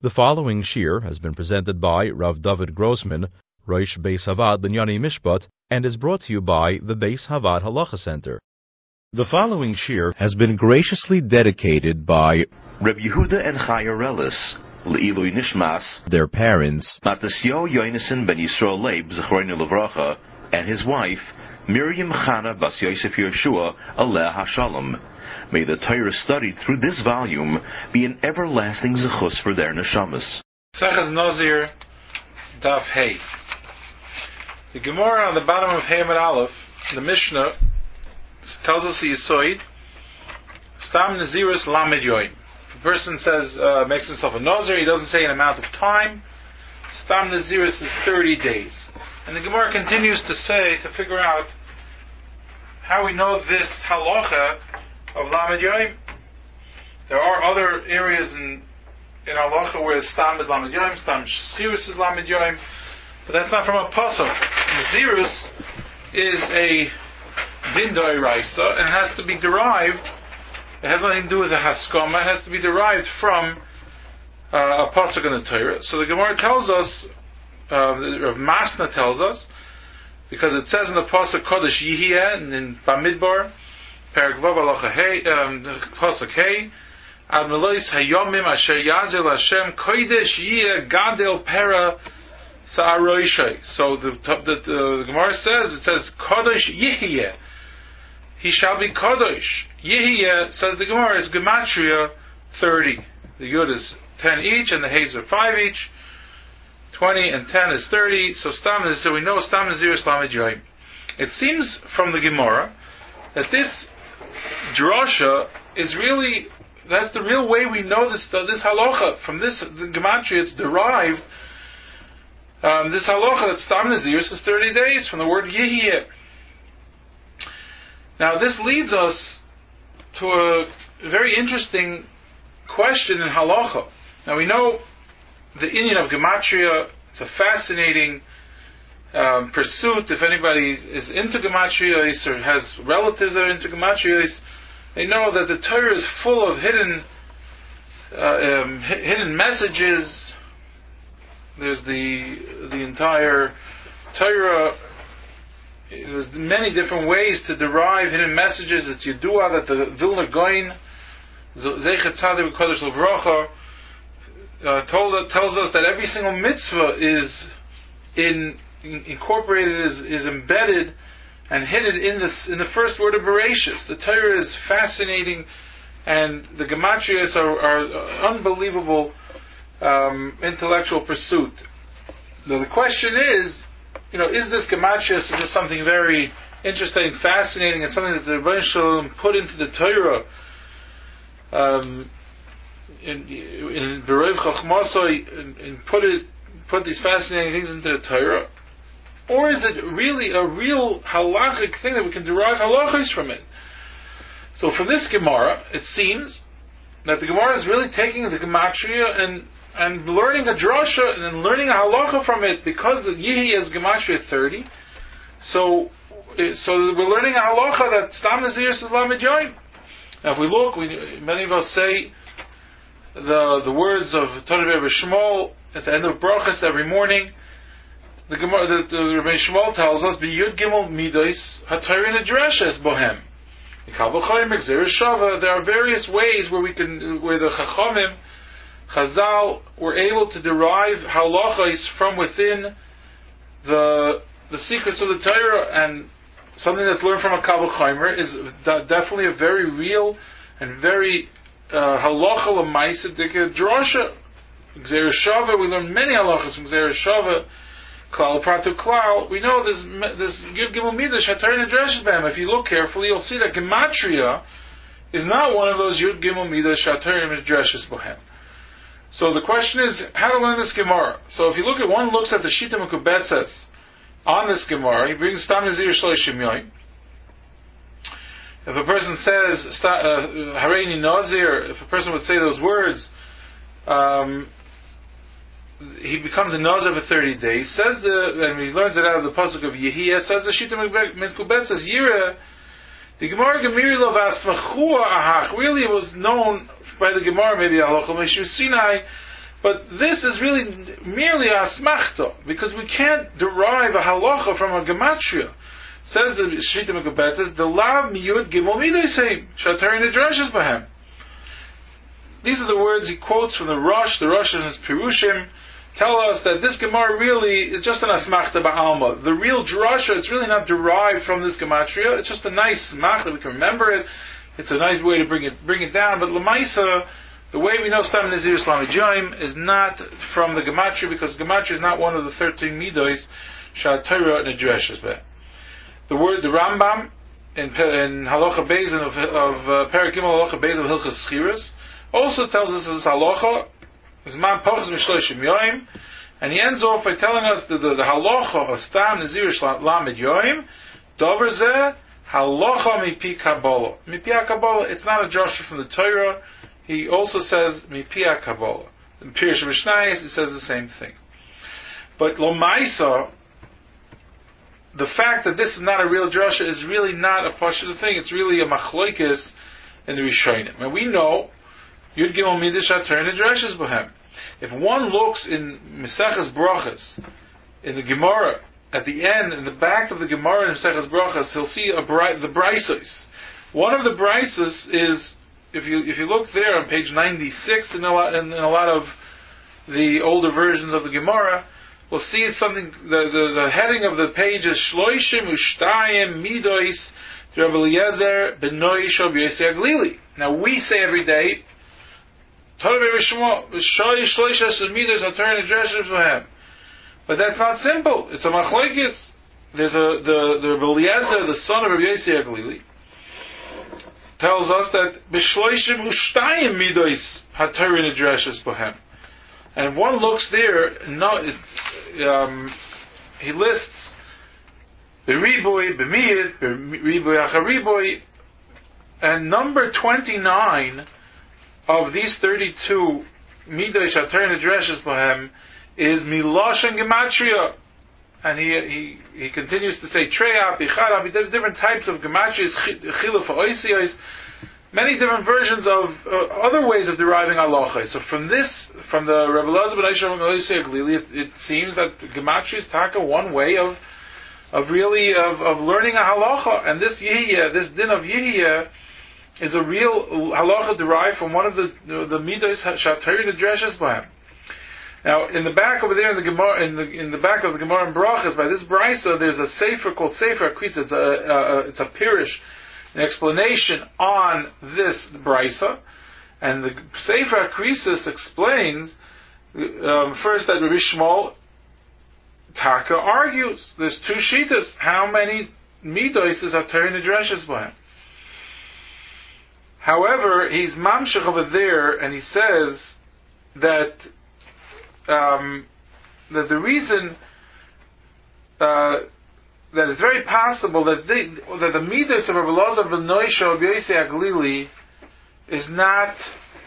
The following shir has been presented by Rav David Grossman, Rosh Beis Havad Linyani Mishpat, and is brought to you by the Beis Havad Halacha Center. The following shir has been graciously dedicated by Reb Yehuda and Chaya Relis, Le'ilui Nishmas, their parents, Matasyo Yonason ben Yisrael Leib, Zechroinu Levracha, and his wife, Miriam Chana Bas Yosef Yeshua, Aleh HaShalom. May the Torah studied through this volume be an everlasting zechus for their neshamas. Sechas Nazir, Daf Hey. The Gemara on the bottom of Hey Amud Aleph, the Mishnah, tells us the Yisoid, Stam Nazirus Lamed Yoim. If a person says, makes himself a Nazir, he doesn't say an amount of time. Stam Nazirus is 30 days. And the Gemara continues to say, to figure out how we know this halacha of Lamed Yoim. There are other areas in halacha where Stam is Lamed Yoim, Stam Nazirus is Lamed Yoim, but that's not from a pasuk. Nazirus is a din d'oraisa and has to be derived. It has nothing to do with the haskama. It has to be derived from a pasuk in the Torah. So the Gemara tells us, Rav Masna tells us, because it says in the pasuk Kodesh Yihiyeh and in Bamidbar, Perek Vav Halacha Hey, pasuk Hey, Ad Melois Hayomim Asher Yazir Lashem Kodesh Yihiyeh Gadel Pera Sa'aroishay. So the Gemara says Kodesh Yihiyeh. He shall be Kodesh. Yihiyeh, says the Gemara, is Gematria 30. The Yud is 10 each and the Hayes are 5 each. 20 and 10 is 30. So we know Stam Nazirus Lamed Yoim. It seems from the Gemara that this drasha is really, that's the real way we know this halacha. From this, the Gematria, it's derived. This halacha that Stam Nazirus is 30 days from the word Yihiyeh. Now this leads us to a very interesting question in halacha. Now we know the inyan of gematria. It's a fascinating pursuit. If anybody is into gematria or has relatives that are into gematria, they know that the Torah is full of hidden messages. There's the entire Torah. There's many different ways to derive hidden messages. It's Yedua that the Vilna Gaon, Zeichet Tzadik V'Kodesh L'Vracha, tells us that every single mitzvah is incorporated, is embedded and hidden in the first word of Bereshis. The Torah is fascinating, and the Gematrias are unbelievable intellectual pursuit. Now the question is, is this Gematria just something very interesting, fascinating, and something that the Rebbeinu Shalom put into the Torah in Berev Chachmasoi, and put these fascinating things into the Torah? Or is it really a real halachic thing that we can derive halachos from it? So from this Gemara, it seems that the Gemara is really taking the Gematria and learning a drasha and then learning a halacha from it, because the Yihi is Gematria 30. So we're learning a halacha that Stam Nazirus is Lamed Yoim. Now if we look, many of us say the words of Torah Rebbe Shmuel at the end of brachas every morning. The Rebbe Shmuel tells us, B'Yud Gimel Midos HaTorah Nedreshes Bohem. There are various ways where the Chachamim, Chazal, were able to derive halachos from within the secrets of the Torah, and something that's learned from a Kabbalah Chaimer is definitely a very real and very halacha l'maisa drasha. Gzeir Shava, we learn many halachas from Gzeir Shava. Klal Pratu Klal, we know this Yud Gimel Midrash HaTorah Nedreshes B'hem. If you look carefully, you'll see that Gematria is not one of those Yud Gimel Midrash HaTorah Nedreshes B'hem. So the question is, how to learn this Gemara? So if you look at, one looks at the Shita Mekubetzes on this Gemara, he brings Stam Nazir Shloshim Yoim. If a person says Hareini Nazir, if a person would say those words, he becomes a Nazir for 30 days. And he learns it out of the pasuk of Yehiyah. Says the Shita Mekubetzes Yireh. The Gemara Gemiri Lo Vasmachua Ahach. Really, it was known by the Gemara, maybe Halacha Meshur Sinai, But this is really merely a asmachta, because we can't derive a halacha from a gematria. Says the Shita Mekubetzes, the lav miyud gimel midoseim shatar nidreshes b'hem. These are the words he quotes from the Rosh. The Rosh and his Pirushim tell us that this Gemara really is just an asmachta ba'alma. The real drasha, it's really not derived from this gematria. It's just a nice smachta. We can remember it. It's a nice way to bring it down. But Lamaisa, the way we know Stam Nazir Islamic Joim is not from the gematria, because gematria is not one of the 13 midos shatar nidreshes b'hem. The word, the Rambam in Halacha Beis of Perek Gimel Halacha Beis of Hilchas Schiras also tells us this halacha is man pachas mishloshim yoim, and he ends off by telling us the halacha of Stam Nazir Lamed Yoim Dover Zeh halacha mipi Kabbalah. Mipi Kabbalah. It's not a drasha from the Torah. He also says mipi Kabbalah. In Pirush Mishnayos it says the same thing. But Lomaisa, the fact that this is not a real drasha is really not a pashut thing. It's really a machlokes in the Rishonim. And we know Yud Gimel Midish Ater Nidreshes B'hem. If one looks in Meseches Brachas, in the Gemara, at the end, in the back of the Gemara in Meseches Brachas, he'll see the Braisos. One of the Braisos is, if you look there on page 96 in a lot of the older versions of the Gemara, we'll see it's something. The heading of the page is Shloishim Ushtayim Midois Rabbi Eliezer Benoi Shal B'Yosei Aglili. Now we say every day, but that's not simple. It's a machlokes. There's the Rabbi Eliezer, the son of Rabbi Yosei Aglili, tells us that B'Shloishim Ushtayim Midois Hatorah Nidreshes Bohem. And if one looks there, he lists B'Riboy, B'Miyid, B'Riboy Achariboy, and number 29 of these 32 Midosh Hatorah Nidreshes Bohem is Milosh and Gematria. And he continues to say Treyah, Bichara, different types of Gematrias, Chiluf Oisios, many different versions of other ways of deriving halacha. So from the Rebbe Elazar ben Yosei Aglili, it seems that gematria is taka one way of learning a halacha, and this din of yihya, is a real halacha derived from one of the midos shatar nidreshes b'hem. Now, in the back over there in the Gemara, in the back of the Gemara in Brachas, by this brisa, there's a sefer called Sefer Akris. It's a pirush, an explanation on this brisa, and the Sefer Akrisis explains first that Rabbi Shmuel Taka argues there's two shitas. How many midos is Hatorah Nidreshes by him? However, he's mamshech over there, and he says that the reason that it's very possible that the midas of Rabbi Elazar ben Yosei Aglili is not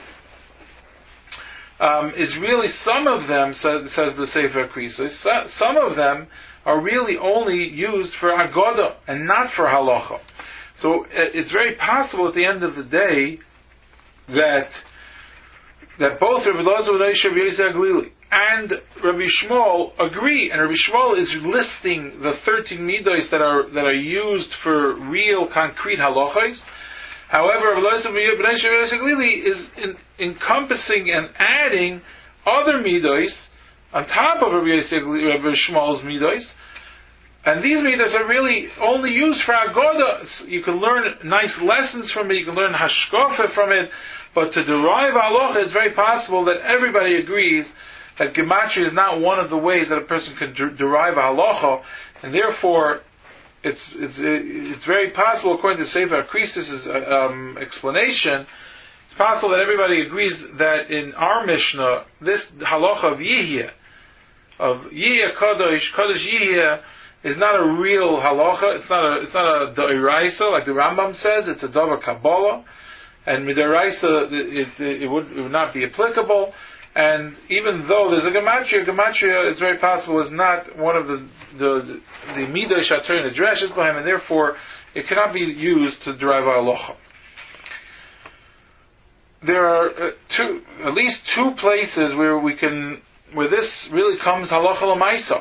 is really, some of them, says the Sefer Akrisos, some of them are really only used for Agoda and not for Halacha. So it's very possible at the end of the day that both Rabbi Elazar ben Yosei Aglili and Rabbi Shmuel agree, and Rabbi Shmuel is listing the 13 midos that are used for real concrete halachos. However, Rabbi Elazar ben Yosei Aglili is encompassing and adding other midos on top of Rabbi Shmuel's midos, and these midos are really only used for agoda. You can learn nice lessons from it, you can learn hashkafa from it, but to derive halacha, it's very possible that everybody agrees that gematria is not one of the ways that a person can derive a halacha, and therefore it's very possible, according to Sefer Akrisis' explanation, it's possible that everybody agrees that in our Mishnah, this halacha of Yihya Kadosh Yihya, is not a real halacha. It's not a da'iraisa like the Rambam says. It's a davar Kabbalah, and midaraisa it would not be applicable. And even though there's a gematria is very possible is not one of the midah shatar nidreshes by him, and therefore it cannot be used to derive a halacha. there are at least two places where this really comes halacha l'maisa.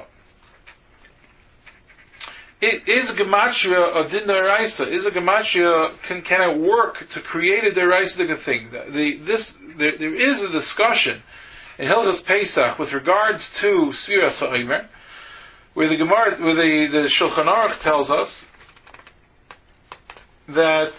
Is gematria a din d'oraisa? Is a gematria can it work to create a d'oraisa thing? There is a discussion in Hilchos Pesach with regards to Sfiras HaOmer, where the Gemara, where the Shulchan Aruch tells us that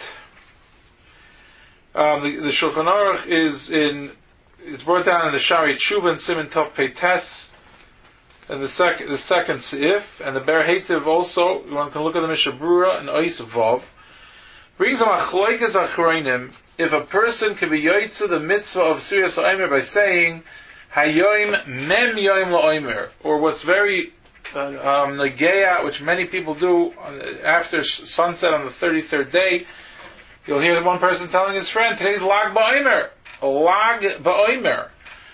the Shulchan Aruch is brought down in the Shari Tshuva and Siman Tov Peites, and the second Seif, and the Ber Hetiv also. One can look at the Mishnah Brura and Ois Vav. Brings a machloikas achronim if a person can be yoytze the mitzvah of Sfiras HaOmer by saying Hayoim Mem Yoim LaOmer, or what's very Nageya, which many people do after sunset on the 33rd day. You'll hear one person telling his friend, today's Lag BaOmer. Lag BaOmer.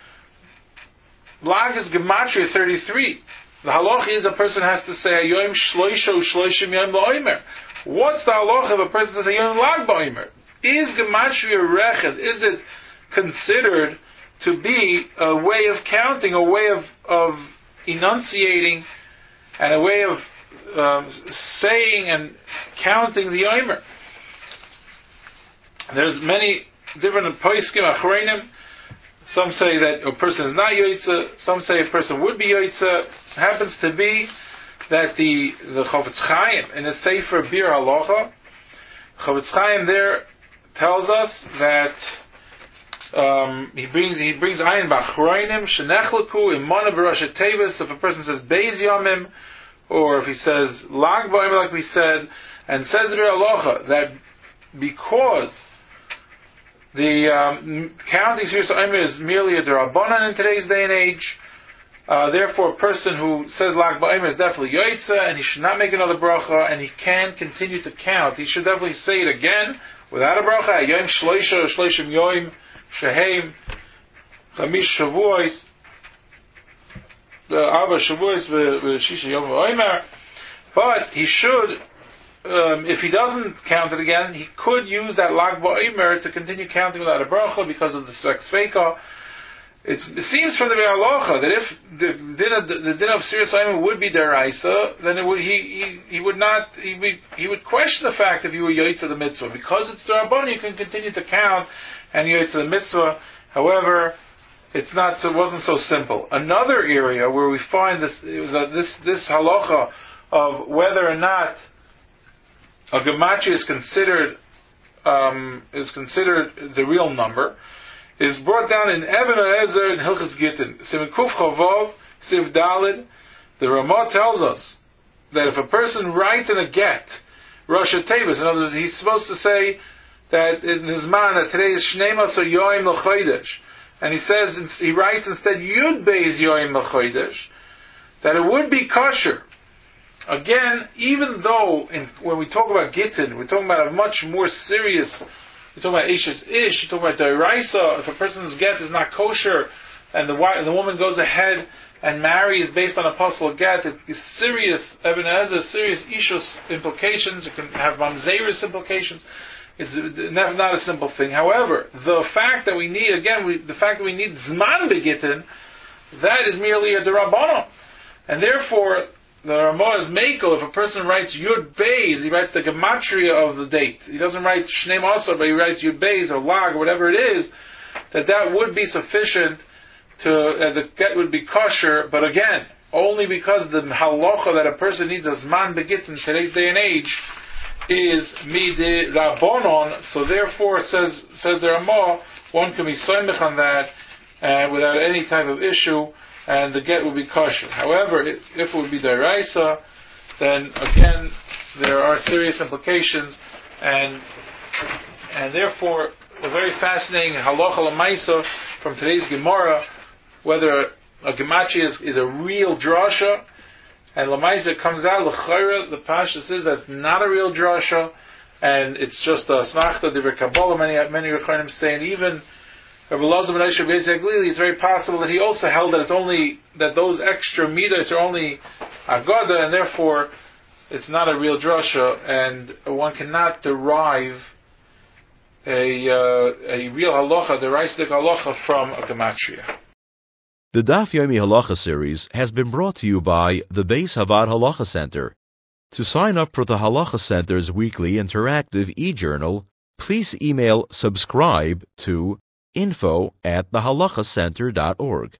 Lag is Gematria 33. The halacha is a person has to say Hayoim Shloisho Shloishim Yoim LaOmer. What's the halacha if a person says Hayoim Lag BaOmer? Is Gematria Reched, is it considered to be a way of counting, a way of enunciating, and a way of saying and counting the Omer? There's many different poskim achreinim. Some say that a person is not yoytze. Some say a person would be yoytze. Happens to be that the Chofetz Chaim in his Sefer Bir Halacha, Chofetz Chaim there tells us that he brings ayin b'achroinim shenechlaku imana b'rashet tevis. If a person says beis yomim, or if he says lag b'omer, like we said, and says the Bir Halacha that because the counting Sfiras HaOmer is merely a derabanan in today's day and age, therefore a person who says lag b'omer is definitely yoytze, and he should not make another bracha, and he can continue to count. He should definitely say it again without a bracha. Yom shloisha shloishim yoim sheheim chamish shavuos, the arba shavuos v'shisha yom v'omer. But he should, if he doesn't count it again, he could use that lag ba'omer to continue counting without a bracha because of the sveka. It seems from the Bir Halacha that if the din of Sfiras HaOmer would be deraisa, then he would question the fact if you were yoytze the mitzvah. Because it's derabon, you can continue to count and yoytze the mitzvah. However, it wasn't so simple. Another area where we find this halacha of whether or not a gematria is considered the real number is brought down in Even HaEzer in Hilchos Gittin. Siman Kuf Chavav Siv Dalid. The Ramah tells us that if a person writes in a get Rosh Tevis, in other words, he's supposed to say that in his man that today is Shnei Masar Yoim L'Chodesh, and he writes instead Yud Beis Yoim L'Chodesh, that it would be kosher. Again, even though when we talk about Gittin, we're talking about a much more serious. We're talking about Ishes Ish. You're talking about Deraisa. If a person's get is not kosher, and the woman goes ahead and marries based on a possible get, it is serious. Even has serious Ishus implications. It can have mamzeris implications. It's not a simple thing. However, the fact that we need Zman Begittin, that is merely a Derabanan, and therefore the Ramah is Mekel. If a person writes Yud Beis, he writes the gematria of the date. He doesn't write Shnei Masar, but he writes Yud Beis or Lag or whatever it is. That would be sufficient the get would be kosher. But again, only because the halacha that a person needs a Zman Begittin in today's day and age is Midi Rabbanon. So therefore, says the Ramah, one can be soymech on that without any type of issue, and the get will be kosher. However, if it would be deraisa, then again there are serious implications, and therefore a very fascinating halacha l'maisa from today's Gemara, whether a gematria is a real drasha, and l'maisa comes out l'chayra. The Pasha says that's not a real drasha, and it's just a smachta divrei Kabbalah. Many Rechaim say, and even Rabbi Elazar ben Asher Beis Yaglili, it's very possible that he also held that those extra midas are only agada, and therefore it's not a real drasha, and one cannot derive a real halacha, the Reisdik halacha from a gematria. The Daf Yomi Halacha series has been brought to you by the Beis Havad Halacha Center. To sign up for the Halacha Center's weekly interactive e-journal, please email subscribe to info@thehalachacenter.org.